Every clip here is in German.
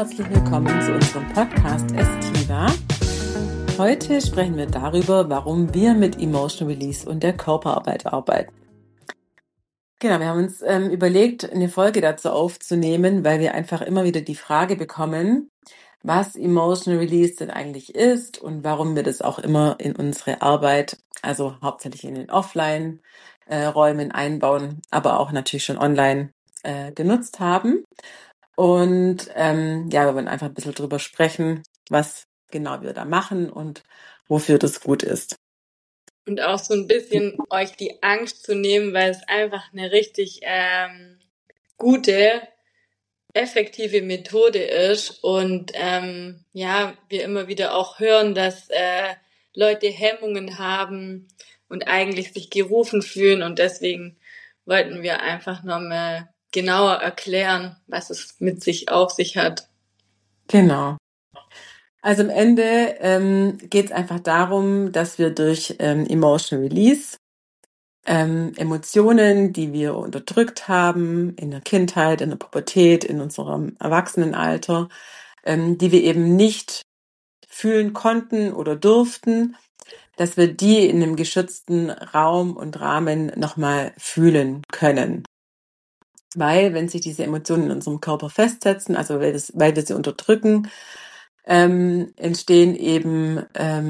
herzlich willkommen zu unserem Podcast Estiva. Heute sprechen wir darüber, warum wir mit Emotional Release und der Körperarbeit arbeiten. Genau, wir haben uns überlegt, eine Folge dazu aufzunehmen, weil wir einfach immer wieder die Frage bekommen, was Emotional Release denn eigentlich ist und warum wir das auch immer in unsere Arbeit, also hauptsächlich in den Offline-Räumen einbauen, aber auch natürlich schon online genutzt haben. Und wir wollen einfach ein bisschen drüber sprechen, was genau wir da machen und wofür das gut ist. Und auch so ein bisschen euch die Angst zu nehmen, weil es einfach eine richtig gute, effektive Methode ist. Und wir immer wieder auch hören, dass Leute Hemmungen haben und eigentlich sich gerufen fühlen. Und deswegen wollten wir einfach nochmal genauer erklären, was es mit sich auf sich hat. Genau. Also am Ende geht es einfach darum, dass wir durch Emotional Release Emotionen, die wir unterdrückt haben in der Kindheit, in der Pubertät, in unserem Erwachsenenalter, die wir eben nicht fühlen konnten oder durften, dass wir die in einem geschützten Raum und Rahmen nochmal fühlen können. Weil, wenn sich diese Emotionen in unserem Körper festsetzen, also weil wir sie unterdrücken, entstehen eben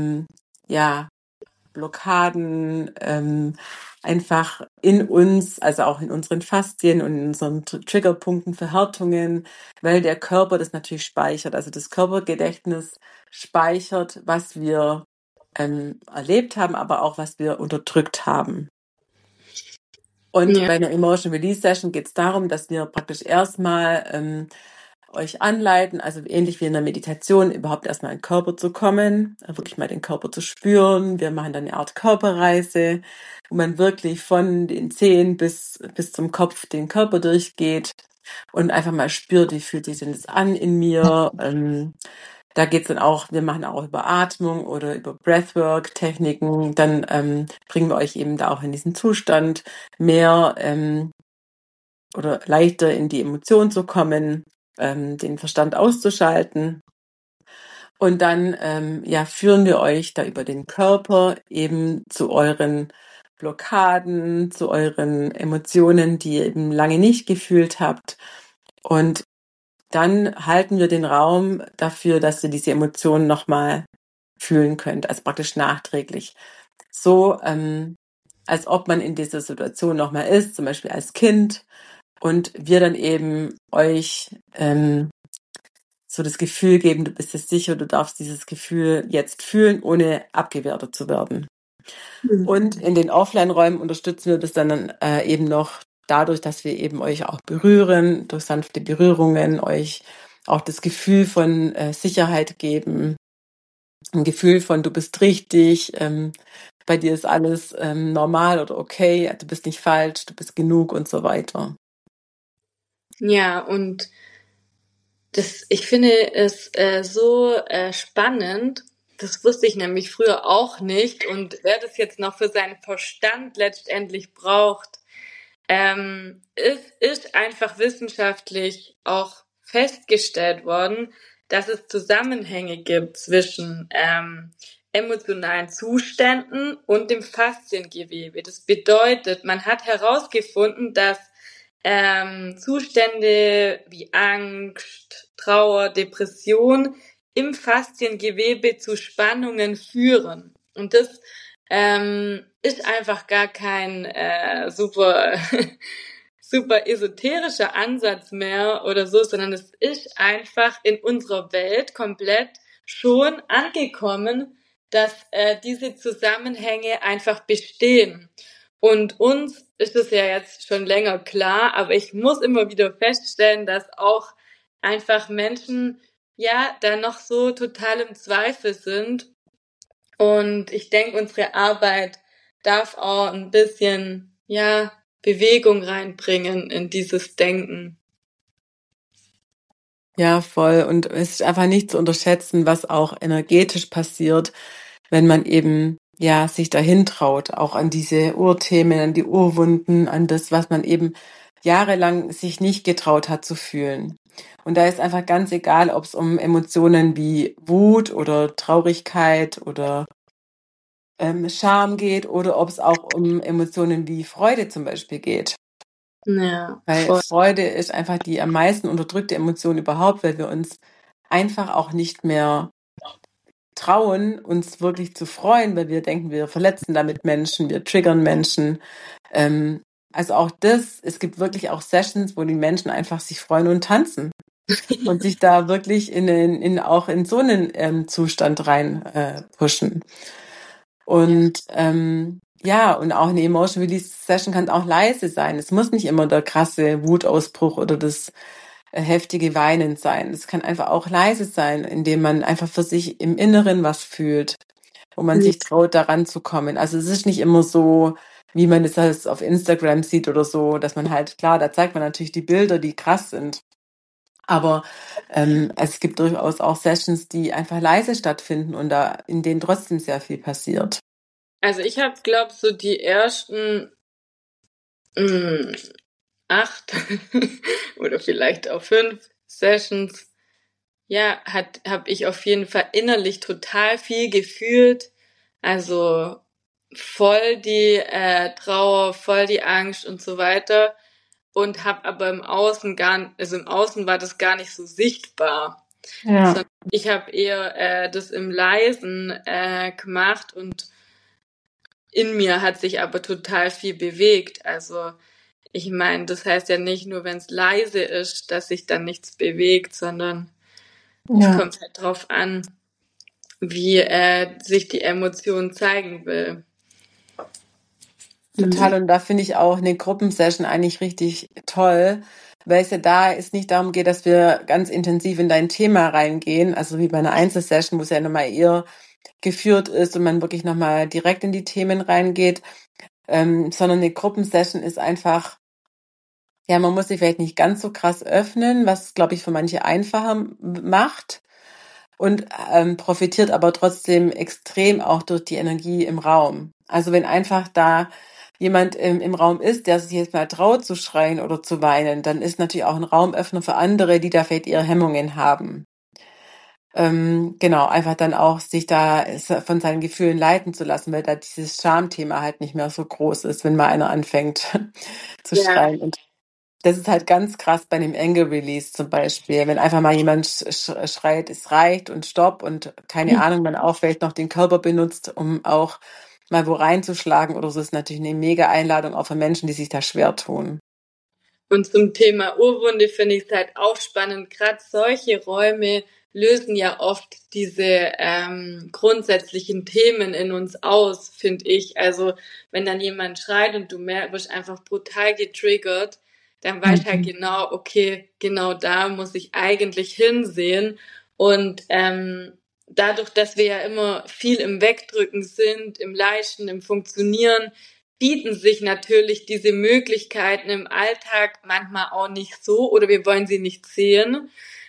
Blockaden, einfach in uns, also auch in unseren Faszien und in unseren Triggerpunkten, Verhärtungen, weil der Körper das natürlich speichert. Also das Körpergedächtnis speichert, was wir erlebt haben, aber auch was wir unterdrückt haben. Und bei einer Emotion Release Session geht es darum, dass wir praktisch erstmal euch anleiten, also ähnlich wie in der Meditation, überhaupt erstmal in den Körper zu kommen, wirklich mal den Körper zu spüren. Wir machen dann eine Art Körperreise, wo man wirklich von den Zehen bis zum Kopf den Körper durchgeht und einfach mal spürt, wie fühlt sich denn das an in mir. Da geht's dann auch, wir machen auch über Atmung oder über Breathwork-Techniken. Dann bringen wir euch eben da auch in diesen Zustand mehr oder leichter in die Emotion zu kommen, den Verstand auszuschalten. Und dann führen wir euch da über den Körper eben zu euren Blockaden, zu euren Emotionen, die ihr eben lange nicht gefühlt habt. Und dann halten wir den Raum dafür, dass ihr diese Emotionen nochmal fühlen könnt, also praktisch nachträglich. So, als ob man in dieser Situation nochmal ist, zum Beispiel als Kind, und wir dann eben euch so das Gefühl geben, du bist jetzt sicher, du darfst dieses Gefühl jetzt fühlen, ohne abgewertet zu werden. Und in den Offline-Räumen unterstützen wir das dann eben noch dadurch, dass wir eben euch auch berühren, durch sanfte Berührungen, euch auch das Gefühl von Sicherheit geben, ein Gefühl von, du bist richtig, bei dir ist alles normal oder okay, du bist nicht falsch, du bist genug und so weiter. Ja, und ich finde es so spannend. Das wusste ich nämlich früher auch nicht. Und wer das jetzt noch für seinen Verstand letztendlich braucht, es ist einfach wissenschaftlich auch festgestellt worden, dass es Zusammenhänge gibt zwischen emotionalen Zuständen und dem Fasziengewebe. Das bedeutet, man hat herausgefunden, dass Zustände wie Angst, Trauer, Depression im Fasziengewebe zu Spannungen führen. Und das ist einfach gar kein super esoterischer Ansatz mehr oder so, sondern es ist einfach in unserer Welt komplett schon angekommen, dass diese Zusammenhänge einfach bestehen. Und uns ist es ja jetzt schon länger klar, aber ich muss immer wieder feststellen, dass auch einfach Menschen da noch so total im Zweifel sind. Und ich denke, unsere Arbeit darf auch ein bisschen Bewegung reinbringen in dieses Denken. Ja, voll. Und es ist einfach nicht zu unterschätzen, was auch energetisch passiert, wenn man eben sich dahin traut, auch an diese Urthemen, an die Urwunden, an das, was man eben jahrelang sich nicht getraut hat zu fühlen. Und da ist einfach ganz egal, ob es um Emotionen wie Wut oder Traurigkeit oder Scham geht oder ob es auch um Emotionen wie Freude zum Beispiel geht. Ja, Weil voll. Freude ist einfach die am meisten unterdrückte Emotion überhaupt, weil wir uns einfach auch nicht mehr trauen, uns wirklich zu freuen, weil wir denken, wir verletzen damit Menschen, wir triggern Menschen. Ähm, also auch das, es gibt wirklich auch Sessions, wo die Menschen einfach sich freuen und tanzen und sich da wirklich auch in so einen Zustand rein pushen. Und ja, und auch eine Emotion Release Session kann auch leise sein. Es muss nicht immer der krasse Wutausbruch oder das heftige Weinen sein. Es kann einfach auch leise sein, indem man einfach für sich im Inneren was fühlt, wo man sich traut, daran zu kommen. Also es ist nicht immer so, wie man es halt auf Instagram sieht oder so, dass man halt, klar, da zeigt man natürlich die Bilder, die krass sind. Aber es gibt durchaus auch Sessions, die einfach leise stattfinden und da in denen trotzdem sehr viel passiert. Also ich habe, glaube so die ersten 8 oder vielleicht auch 5 Sessions, ja, habe ich auf jeden Fall innerlich total viel gefühlt. Also voll die Trauer, voll die Angst und so weiter. Und habe aber im Außen im Außen war das gar nicht so sichtbar. Ja. Sondern ich habe eher das im Leisen gemacht und in mir hat sich aber total viel bewegt. Also ich meine, das heißt ja nicht nur, wenn es leise ist, dass sich dann nichts bewegt, sondern es Ja. kommt halt drauf an, wie sich die Emotion zeigen will. Total, und da finde ich auch eine Gruppensession eigentlich richtig toll, weil es ja da es nicht darum geht, dass wir ganz intensiv in dein Thema reingehen, also wie bei einer Einzelsession, wo es ja nochmal eher geführt ist und man wirklich nochmal direkt in die Themen reingeht, sondern eine Gruppensession ist einfach, ja, man muss sich vielleicht nicht ganz so krass öffnen, was, glaube ich, für manche einfacher macht und profitiert aber trotzdem extrem auch durch die Energie im Raum. Also wenn einfach da jemand im Raum ist, der sich jetzt mal traut zu schreien oder zu weinen, dann ist natürlich auch ein Raumöffner für andere, die da vielleicht ihre Hemmungen haben. Genau, einfach dann auch sich da von seinen Gefühlen leiten zu lassen, weil da dieses Schamthema halt nicht mehr so groß ist, wenn mal einer anfängt zu Ja, schreien. Und das ist halt ganz krass bei dem Anger Release zum Beispiel. Wenn einfach mal jemand schreit, es reicht und stopp und keine Ahnung, man auch vielleicht noch den Körper benutzt, um auch mal wo reinzuschlagen oder so, ist natürlich eine mega Einladung auch für Menschen, die sich da schwer tun. und zum Thema Urwunde finde ich es halt auch spannend. Gerade solche Räume lösen ja oft diese grundsätzlichen Themen in uns aus, finde ich. Also wenn dann jemand schreit und du wirst einfach brutal getriggert, dann weißt halt Mhm. genau, okay, genau da muss ich eigentlich hinsehen. Und dadurch, dass wir ja immer viel im Wegdrücken sind, im Leisten, im Funktionieren, bieten sich natürlich diese Möglichkeiten im Alltag manchmal auch nicht so oder wir wollen sie nicht sehen.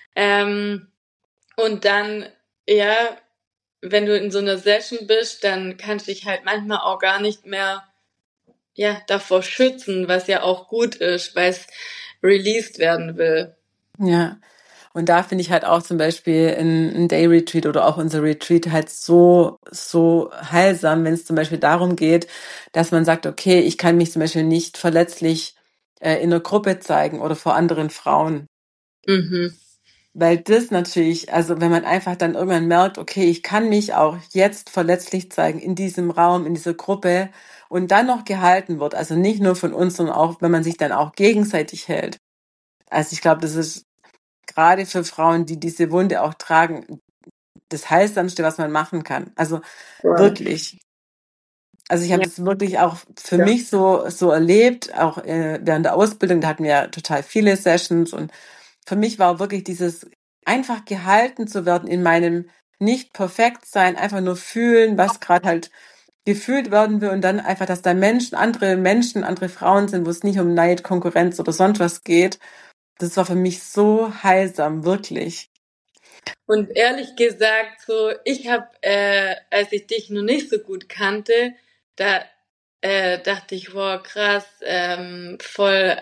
Und dann, ja, wenn du in so einer Session bist, dann kannst du dich halt manchmal auch gar nicht mehr, ja, davor schützen, was ja auch gut ist, weil es released werden will. Ja. Und da finde ich halt auch zum Beispiel ein Day Retreat oder auch unser Retreat halt so heilsam, wenn es zum Beispiel darum geht, dass man sagt, okay, ich kann mich zum Beispiel nicht verletzlich in einer Gruppe zeigen oder vor anderen Frauen. Mhm. Weil das natürlich, also wenn man einfach dann irgendwann merkt, okay, ich kann mich auch jetzt verletzlich zeigen in diesem Raum, in dieser Gruppe und dann noch gehalten wird, also nicht nur von uns, sondern auch, wenn man sich dann auch gegenseitig hält. Also ich glaube, das ist gerade für Frauen, die diese Wunde auch tragen, das Heilsamste, was man machen kann. Also Voll. wirklich. Also ich habe Ja. das wirklich auch für mich so erlebt, auch während der Ausbildung, da hatten wir ja total viele Sessions und für mich war wirklich dieses einfach gehalten zu werden in meinem nicht perfekt sein, einfach nur fühlen, was gerade halt gefühlt werden will und dann einfach, dass da Menschen, andere Frauen sind, wo es nicht um Neid, Konkurrenz oder sonst was geht. Das war für mich so heilsam, wirklich. Und ehrlich gesagt, so, ich habe, als ich dich noch nicht so gut kannte, da dachte ich, wow, krass, voll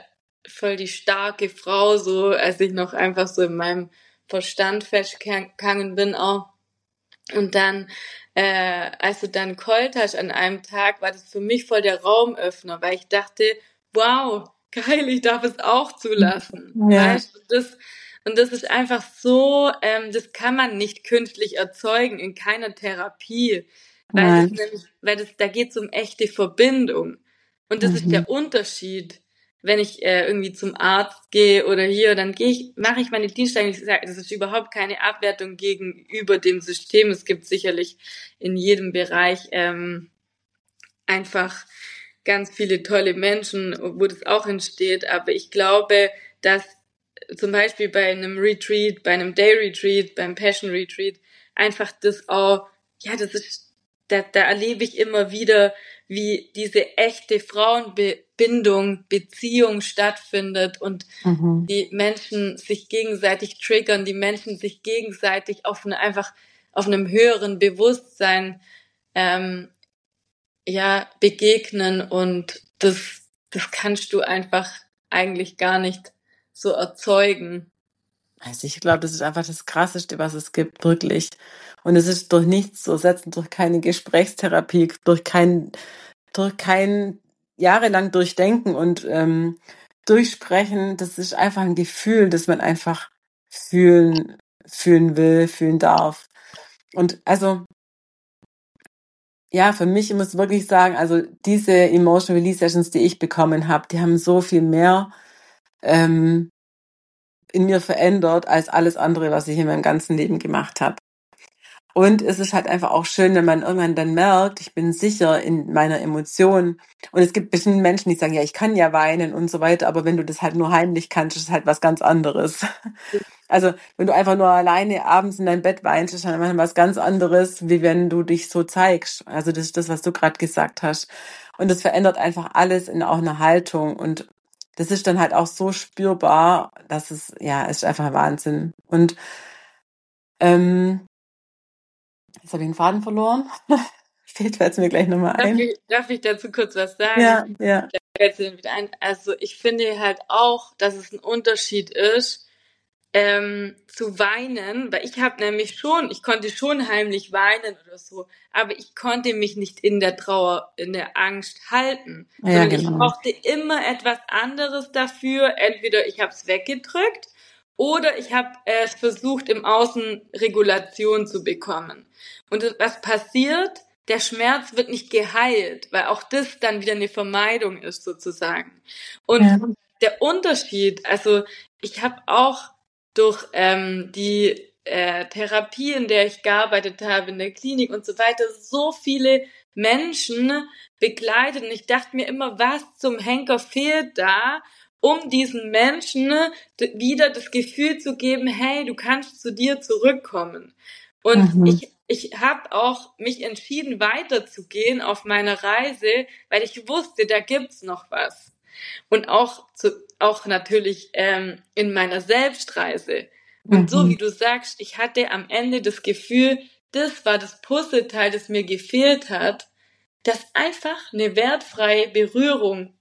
voll die starke Frau, so als ich noch einfach so in meinem Verstand festgegangen bin auch. Und dann, als du dann geheult hast an einem Tag, war das für mich voll der Raumöffner, weil ich dachte, wow, geil, ich darf es auch zulassen. Ja, Weißt du, und das ist einfach so, das kann man nicht künstlich erzeugen in keiner Therapie, weil das nein. nämlich, da geht es um echte Verbindung. Und das ist Mhm. der Unterschied. Wenn ich irgendwie zum Arzt gehe oder hier, dann mache ich meine Dienstleistung. Ich sage, das ist überhaupt keine Abwertung gegenüber dem System. Es gibt sicherlich in jedem Bereich einfach ganz viele tolle Menschen, wo das auch entsteht. Aber ich glaube, dass zum Beispiel bei einem Retreat, bei einem Day Retreat, beim Passion Retreat, einfach das auch, ja, das ist, da erlebe ich immer wieder, wie diese echte Frauenbindung, Beziehung stattfindet und Mhm. die Menschen sich gegenseitig triggern, die Menschen sich gegenseitig einfach auf einem höheren Bewusstsein ähm, ja begegnen und das kannst du einfach eigentlich gar nicht so erzeugen. Also ich glaube, das ist einfach das Krasseste, was es gibt, wirklich. Und es ist durch nichts zu ersetzen, durch keine Gesprächstherapie, durch kein jahrelang Durchdenken und Durchsprechen. Das ist einfach ein Gefühl, das man einfach fühlen will, fühlen darf. Und also, ja, für mich, ich muss wirklich sagen, also diese Emotional Release Sessions, die ich bekommen habe, die haben so viel mehr ähm, in mir verändert als alles andere, was ich in meinem ganzen Leben gemacht habe. Und es ist halt einfach auch schön, wenn man irgendwann dann merkt, ich bin sicher in meiner Emotion. Und es gibt bestimmt Menschen, die sagen, ja, ich kann ja weinen und so weiter, aber wenn du das halt nur heimlich kannst, ist es halt was ganz anderes. Also, wenn du einfach nur alleine abends in dein Bett weinst, ist dann einfach was ganz anderes, wie wenn du dich so zeigst. Also, das ist das, was du gerade gesagt hast. Und das verändert einfach alles in auch einer Haltung. Und das ist dann halt auch so spürbar, dass es, ja, ist einfach Wahnsinn. Und ähm, jetzt habe ich den Faden verloren. Fällt jetzt mir gleich nochmal ein. Darf ich dazu kurz was Ja, sagen? ja, Fällt mir wieder ein. Also ich finde halt auch, dass es ein Unterschied ist, zu weinen, weil ich konnte schon heimlich weinen oder so, aber ich konnte mich nicht in der Trauer, in der Angst halten, ja, sondern ich genau. brauchte immer etwas anderes dafür. Entweder ich habe es weggedrückt oder ich habe es versucht, im Außen Regulation zu bekommen. Und was passiert? Der Schmerz wird nicht geheilt, weil auch das dann wieder eine Vermeidung ist sozusagen. Und Ja. der Unterschied, also ich habe auch durch die Therapie, in der ich gearbeitet habe, in der Klinik und so weiter, so viele Menschen begleitet. Und ich dachte mir immer, was zum Henker fehlt da, um diesen Menschen wieder das Gefühl zu geben, hey, du kannst zu dir zurückkommen. Und Mhm. ich habe auch mich entschieden, weiterzugehen auf meiner Reise, weil ich wusste, da gibt's noch was. Und auch natürlich in meiner Selbstreise. Und so Mhm. wie du sagst, ich hatte am Ende das Gefühl, das war das Puzzleteil, das mir gefehlt hat, dass einfach eine wertfreie Berührung,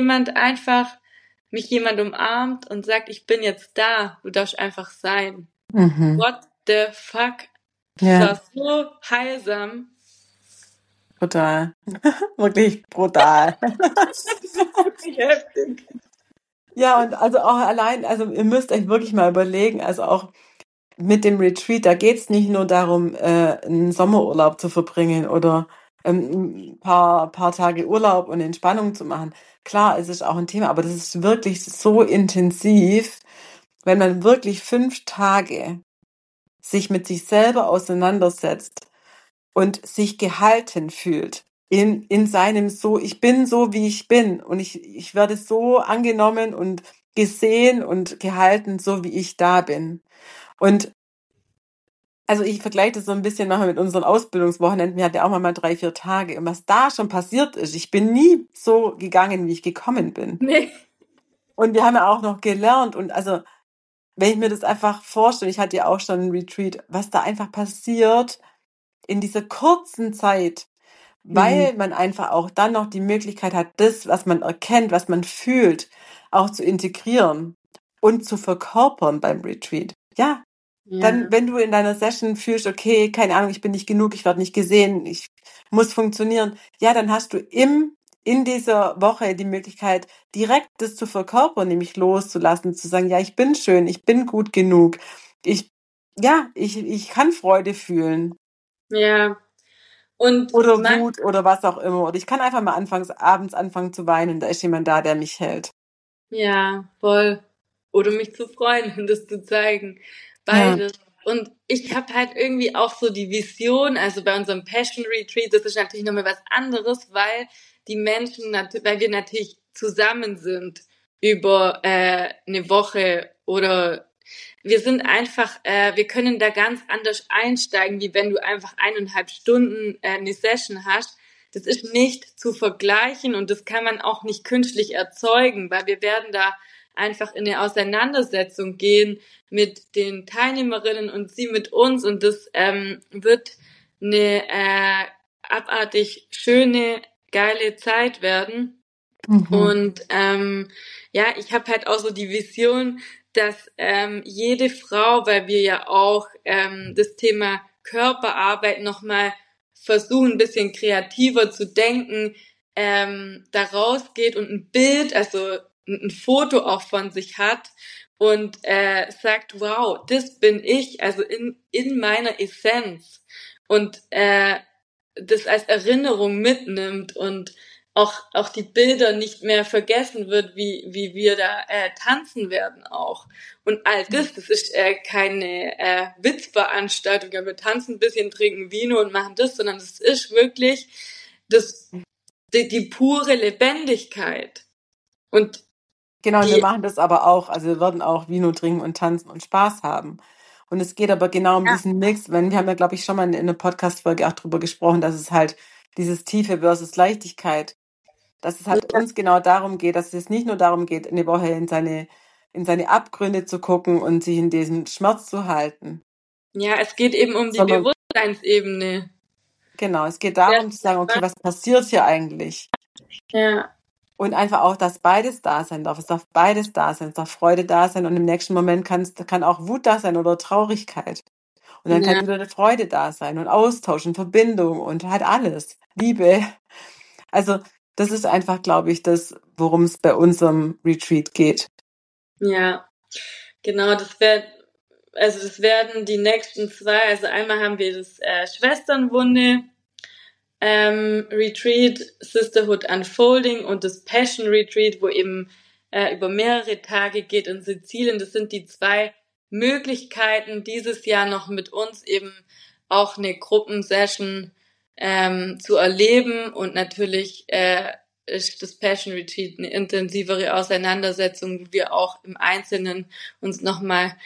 mich jemand umarmt und sagt, ich bin jetzt da, du darfst einfach sein. Mhm. What the fuck? Das Ja, war so heilsam. brutal. Wirklich brutal. Wirklich heftig. Ja, und also auch allein, also ihr müsst euch wirklich mal überlegen, also auch mit dem Retreat, da geht's nicht nur darum, einen Sommerurlaub zu verbringen oder ein paar Tage Urlaub und Entspannung zu machen. Klar, es ist auch ein Thema, aber das ist wirklich so intensiv, wenn man wirklich 5 Tage sich mit sich selber auseinandersetzt und sich gehalten fühlt in seinem so, ich bin so, wie ich bin und ich werde so angenommen und gesehen und gehalten, so wie ich da bin. Und also ich vergleiche das so ein bisschen nachher mit unseren Ausbildungswochenenden. Wir hatten ja auch mal 3, 4 Tage. Und was da schon passiert ist, ich bin nie so gegangen, wie ich gekommen bin. Nee. Und wir haben ja auch noch gelernt. Und also, wenn ich mir das einfach vorstelle, ich hatte ja auch schon einen Retreat, was da einfach passiert in dieser kurzen Zeit. Mhm. weil man einfach auch dann noch die Möglichkeit hat, das, was man erkennt, was man fühlt, auch zu integrieren und zu verkörpern beim Retreat. Ja, dann, Ja, wenn du in deiner Session fühlst, okay, keine Ahnung, ich bin nicht genug, ich werde nicht gesehen, ich muss funktionieren, ja, dann hast du in dieser Woche die Möglichkeit, direkt das zu verkörpern, nämlich loszulassen, zu sagen, ja, ich bin schön, ich bin gut genug, ich, ja, ich kann Freude fühlen ja. Und oder Wut oder was auch immer. Oder ich kann einfach mal abends anfangen zu weinen, da ist jemand da, der mich hält. ja, voll. Oder mich zu freuen und das zu zeigen. Ja. Beides. Und ich habe halt irgendwie auch so die Vision, also bei unserem Passion Retreat, das ist natürlich nochmal was anderes, weil die Menschen, weil wir natürlich zusammen sind über eine Woche oder wir sind einfach, wir können da ganz anders einsteigen, wie wenn du einfach 1,5 Stunden eine Session hast. Das ist nicht zu vergleichen und das kann man auch nicht künstlich erzeugen, weil wir werden da einfach in eine Auseinandersetzung gehen mit den Teilnehmerinnen und sie mit uns und das wird eine abartig schöne, geile Zeit werden. Mhm. Und ja, ich habe halt auch so die Vision, dass jede Frau, weil wir ja auch das Thema Körperarbeit nochmal versuchen, ein bisschen kreativer zu denken, da rausgeht und ein Bild, also ein Foto auch von sich hat und sagt, wow, das bin ich, also in meiner Essenz. Und das als Erinnerung mitnimmt und auch die Bilder nicht mehr vergessen wird, wie wir da tanzen werden auch. Und all das ist keine Witzveranstaltung, ja, wir tanzen ein bisschen, trinken Vino und machen das, sondern es ist wirklich das, die pure Lebendigkeit. Und Genau, und wir die, machen das aber auch. Also wir werden auch Vino trinken und tanzen und Spaß haben. Und es geht aber genau um ja, diesen Mix. Wenn wir haben ja, glaube ich, schon mal in einer Podcast-Folge auch drüber gesprochen, dass es halt dieses Tiefe versus Leichtigkeit, dass es halt uns genau darum geht, dass es nicht nur darum geht, eine Woche in seine Abgründe zu gucken und sich in diesem Schmerz zu halten, ja, es geht eben um die sondern Bewusstseinsebene. genau, es geht Ja, darum zu sagen, okay, was passiert hier eigentlich? ja, Und einfach auch, dass beides da sein darf. Es darf beides da sein. Es darf Freude da sein und im nächsten Moment kann auch Wut da sein oder Traurigkeit. Und dann kann ja, wieder eine Freude da sein und Austausch und Verbindung und halt alles. Liebe. Also, das ist einfach, glaube ich, das, worum es bei unserem Retreat geht. ja. Genau, das werden die nächsten zwei, also einmal haben wir das Schwesternwunde Retreat, Sisterhood Unfolding und das Passion Retreat, wo eben über mehrere Tage geht in Sizilien. Das sind die zwei Möglichkeiten, dieses Jahr noch mit uns eben auch eine Gruppensession zu erleben und natürlich ist das Passion Retreat eine intensivere Auseinandersetzung, wo wir auch im Einzelnen uns nochmal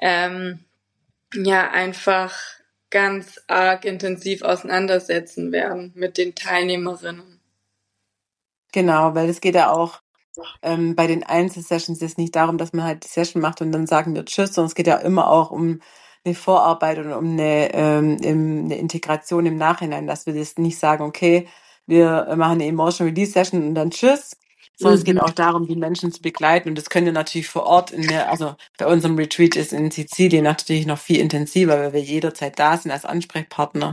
ja einfach ganz arg intensiv auseinandersetzen werden mit den Teilnehmerinnen. Genau, weil es geht ja auch bei den Einzelsessions jetzt nicht darum, dass man halt die Session macht und dann sagen wir Tschüss, sondern es geht ja immer auch um eine Vorarbeit und um eine Integration im Nachhinein, dass wir das nicht sagen, okay, wir machen eine Emotional Release Session und dann Tschüss, sondern es geht Mhm. auch darum, die Menschen zu begleiten und das können wir natürlich vor Ort also bei unserem Retreat ist in Sizilien natürlich noch viel intensiver, weil wir jederzeit da sind als Ansprechpartner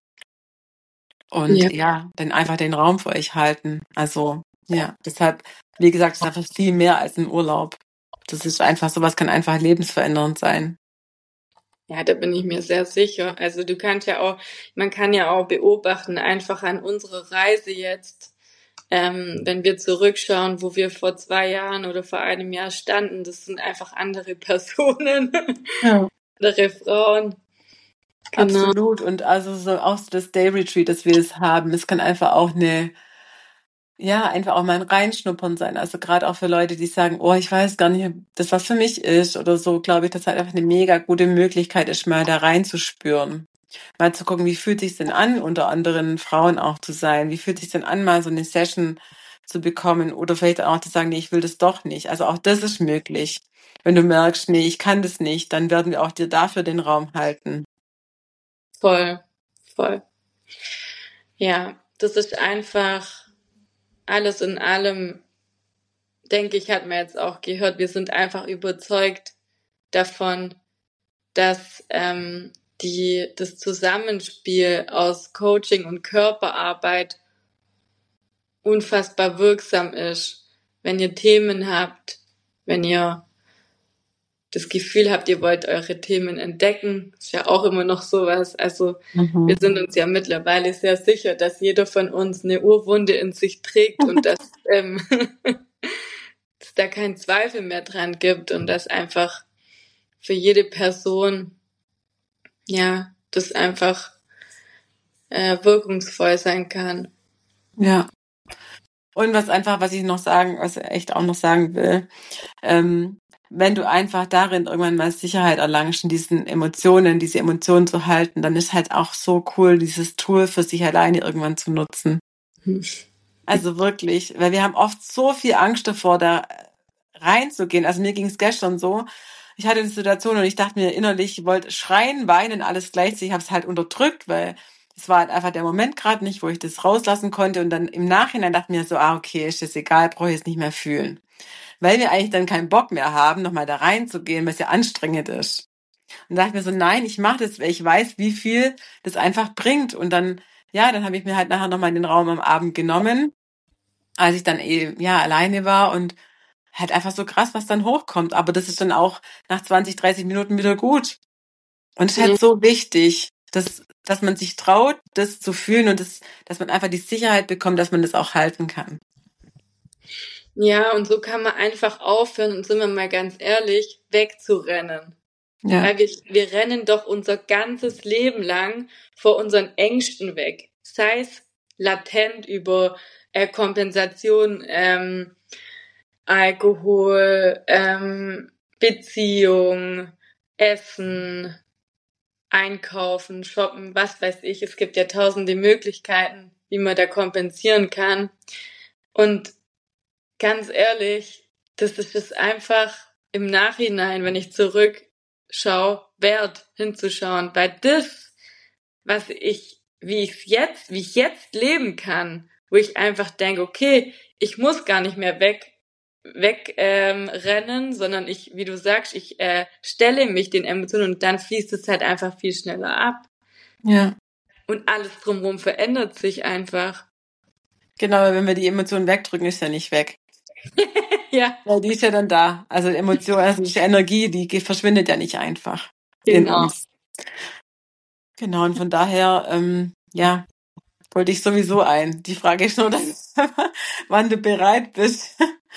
Ja, und ja, dann einfach den Raum für euch halten. Also ja, deshalb, wie gesagt, es ist einfach viel mehr als ein Urlaub. Das ist einfach, sowas kann einfach lebensverändernd sein. ja, da bin ich mir sehr sicher. Also du kannst ja auch, man kann ja auch beobachten, einfach an unserer Reise jetzt, wenn wir zurückschauen, wo wir vor 2 Jahren oder vor einem Jahr standen, das sind einfach andere Personen, Ja. andere Frauen. Genau. Absolut. Und also so auch so das Day Retreat, das wir jetzt haben, es kann einfach auch ja, einfach auch mal ein Reinschnuppern sein. Also gerade auch für Leute, die sagen, oh, ich weiß gar nicht, ob das was für mich ist oder so, glaube ich, dass halt einfach eine mega gute Möglichkeit ist, mal da reinzuspüren. Mal zu gucken, wie fühlt sich's denn an, unter anderen Frauen auch zu sein? Wie fühlt sich's denn an, mal so eine Session zu bekommen? Oder vielleicht auch zu sagen, nee, ich will das doch nicht. Also auch das ist möglich. Wenn du merkst, nee, ich kann das nicht, dann werden wir auch dir dafür den Raum halten. Voll, voll. Ja, das ist einfach alles in allem, denke ich, hat man jetzt auch gehört, wir sind einfach überzeugt davon, dass das Zusammenspiel aus Coaching und Körperarbeit unfassbar wirksam ist. Wenn ihr Themen habt, wenn ihr das Gefühl habt, ihr wollt eure Themen entdecken, ist ja auch immer noch sowas. Also wir sind uns ja mittlerweile sehr sicher, dass jeder von uns eine Urwunde in sich trägt und dass es da keinen Zweifel mehr dran gibt und dass einfach für jede Person ja das einfach wirkungsvoll sein kann. Ja. Und was ich echt auch noch sagen will, wenn du einfach darin irgendwann mal Sicherheit erlangst, in diese Emotionen zu halten, dann ist halt auch so cool, dieses Tool für sich alleine irgendwann zu nutzen. Also wirklich, weil wir haben oft so viel Angst davor, da reinzugehen. Also mir ging es gestern so, ich hatte eine Situation und ich dachte mir innerlich, ich wollte schreien, weinen, alles gleichzeitig. Ich habe es halt unterdrückt, weil es war halt einfach der Moment gerade nicht, wo ich das rauslassen konnte. Und dann im Nachhinein dachte ich mir so, okay, ist das egal, brauche ich es nicht mehr fühlen. Weil wir eigentlich dann keinen Bock mehr haben, nochmal da reinzugehen, was ja anstrengend ist. Und da dachte ich mir so, nein, ich mache das, weil ich weiß, wie viel das einfach bringt. Und dann, ja, dann habe ich mir halt nachher nochmal den Raum am Abend genommen, als ich dann alleine war und halt einfach so krass, was dann hochkommt. Aber das ist dann auch nach 20, 30 Minuten wieder gut. Und es ist halt so wichtig, dass man sich traut, das zu fühlen und dass man einfach die Sicherheit bekommt, dass man das auch halten kann. Ja, und so kann man einfach aufhören und sind wir mal ganz ehrlich, wegzurennen. Ja. Weil wir rennen doch unser ganzes Leben lang vor unseren Ängsten weg. Sei es latent über Kompensation, Alkohol, Beziehung, Essen, Einkaufen, Shoppen, was weiß ich. Es gibt ja tausende Möglichkeiten, wie man da kompensieren kann. Und ganz ehrlich, das ist es einfach im Nachhinein, wenn ich zurückschaue, wert hinzuschauen. Weil das, wie ich jetzt leben kann, wo ich einfach denke, okay, ich muss gar nicht mehr rennen, sondern ich, wie du sagst, ich stelle mich den Emotionen und dann fließt es halt einfach viel schneller ab. Ja. Und alles drumherum verändert sich einfach. Genau, weil wenn wir die Emotionen wegdrücken, ist ja nicht weg. Ja. Weil die ist ja dann da. Also Emotion, also die Energie, die verschwindet ja nicht einfach in Genau. uns. Genau, und von daher, wollte ich sowieso ein. Die Frage ist nur, wann du bereit bist.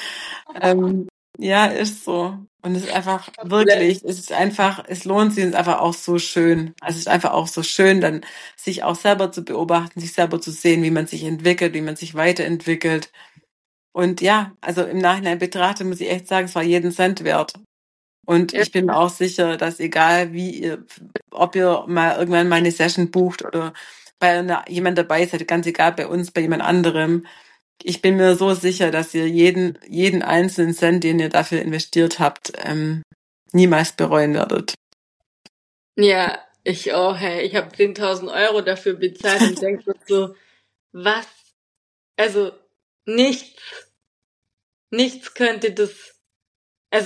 Ja, ist so. Und es ist einfach wirklich, es lohnt sich, es ist einfach auch so schön. Also es ist einfach auch so schön, dann sich auch selber zu beobachten, sich selber zu sehen, wie man sich entwickelt, wie man sich weiterentwickelt. Und ja, also im Nachhinein betrachtet muss ich echt sagen, es war jeden Cent wert. Und Ja. ich bin mir auch sicher, dass egal ob ihr mal irgendwann mal eine Session bucht oder jemand dabei seid, ganz egal bei uns, bei jemand anderem, ich bin mir so sicher, dass ihr jeden einzelnen Cent, den ihr dafür investiert habt, niemals bereuen werdet. Ja, ich auch, hey. Ich habe 10.000 Euro dafür bezahlt und denke mir so, was? Also nichts könnte das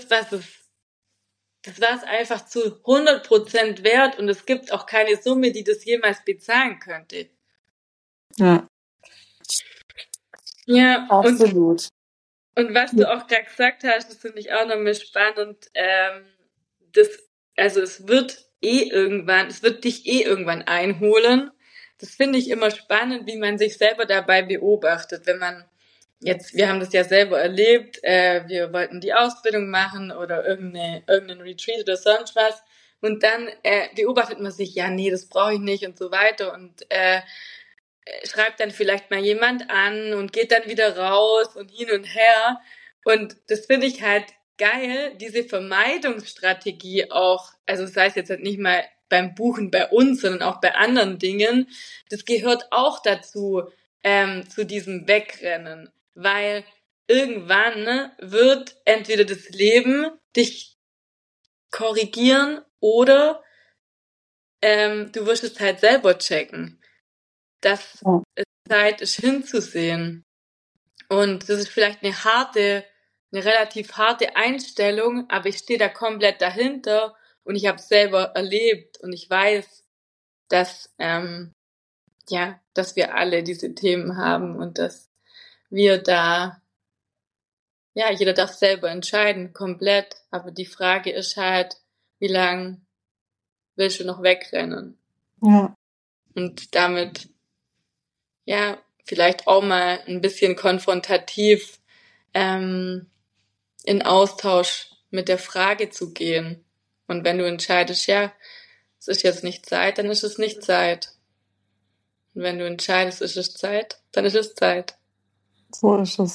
war es einfach zu 100% wert und es gibt auch keine Summe, die das jemals bezahlen könnte. Ja, Ja, absolut. und was du auch gerade gesagt hast, das finde ich auch nochmal spannend. Es wird dich irgendwann einholen. Das finde ich immer spannend, wie man sich selber dabei beobachtet, wenn man wir haben das ja selber erlebt, wir wollten die Ausbildung machen oder irgendeinen Retreat oder sonst was und dann beobachtet man sich, ja, nee, das brauche ich nicht und so weiter und schreibt dann vielleicht mal jemand an und geht dann wieder raus und hin und her. Und das finde ich halt geil, diese Vermeidungsstrategie auch, also sei es jetzt halt nicht mal beim Buchen bei uns, sondern auch bei anderen Dingen, das gehört auch dazu, zu diesem Wegrennen. Weil irgendwann wird entweder das Leben dich korrigieren oder du wirst es halt selber checken. dass es Zeit ist, hinzusehen. Und das ist vielleicht eine relativ harte Einstellung, aber ich stehe da komplett dahinter und ich habe es selber erlebt und ich weiß, dass dass wir alle diese Themen haben und dass wir da, jeder darf selber entscheiden, komplett. Aber die Frage ist halt, wie lang willst du noch wegrennen? Ja. Und damit, vielleicht auch mal ein bisschen konfrontativ in Austausch mit der Frage zu gehen. Und wenn du entscheidest, es ist jetzt nicht Zeit, dann ist es nicht Zeit. Und wenn du entscheidest, ist es Zeit, dann ist es Zeit. So ist es.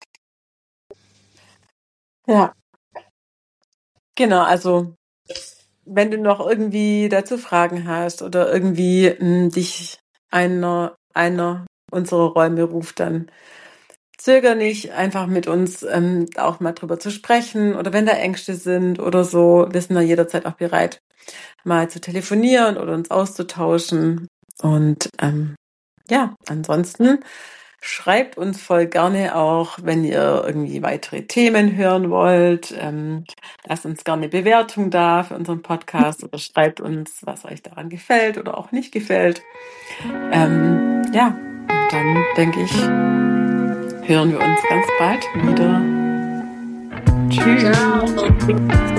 Ja. Genau, also wenn du noch irgendwie dazu Fragen hast oder irgendwie dich einer unserer Räume ruft, dann zöger nicht, einfach mit uns auch mal drüber zu sprechen oder wenn da Ängste sind oder so, wir sind da jederzeit auch bereit, mal zu telefonieren oder uns auszutauschen. Und ansonsten schreibt uns voll gerne auch, wenn ihr irgendwie weitere Themen hören wollt. Lasst uns gerne eine Bewertung da für unseren Podcast oder schreibt uns, was euch daran gefällt oder auch nicht gefällt. Und dann denke ich, hören wir uns ganz bald wieder. Tschüss. Ciao.